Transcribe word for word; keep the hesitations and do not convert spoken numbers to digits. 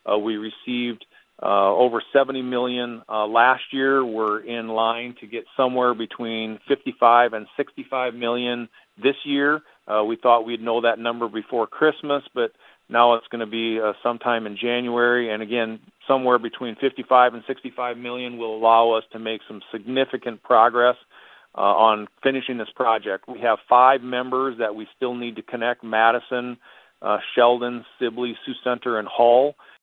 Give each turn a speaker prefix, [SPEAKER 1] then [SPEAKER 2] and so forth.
[SPEAKER 1] Uh, we received uh, over seventy million dollars uh, last year. We're in line to get somewhere between fifty-five and sixty-five million dollars this year. Uh, we thought we'd know that number before Christmas, but now it's going to be uh, sometime in January. And again, somewhere between fifty-five and sixty-five million will allow us to make some significant progress uh, on finishing this project. We have five members that we still need to connect: Madison, uh, Sheldon, Sibley, Sioux Center, and Hull.